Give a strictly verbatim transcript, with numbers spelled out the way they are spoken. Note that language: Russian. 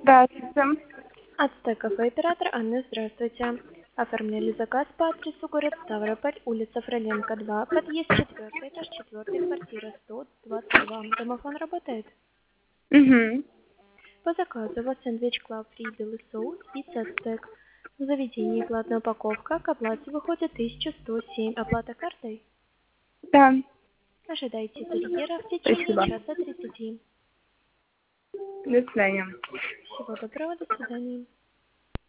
Здравствуйте. Ацтек кафе оператор Анна, здравствуйте. Оформляли заказ по адресу город Ставрополь, улица Фроленко, два, подъезд четвертый, этаж четвертый, квартира сто двадцать два. Домофон работает? Угу. По заказу у вас сэндвич Клаб Фри, белый соус, пицца Ацтек. В заведении платная упаковка, к оплате выходит тысяча сто семь. Оплата картой? Да. Ожидайте курьера в течение Спасибо. часа тридцати. До свидания. Всего доброго, до свидания.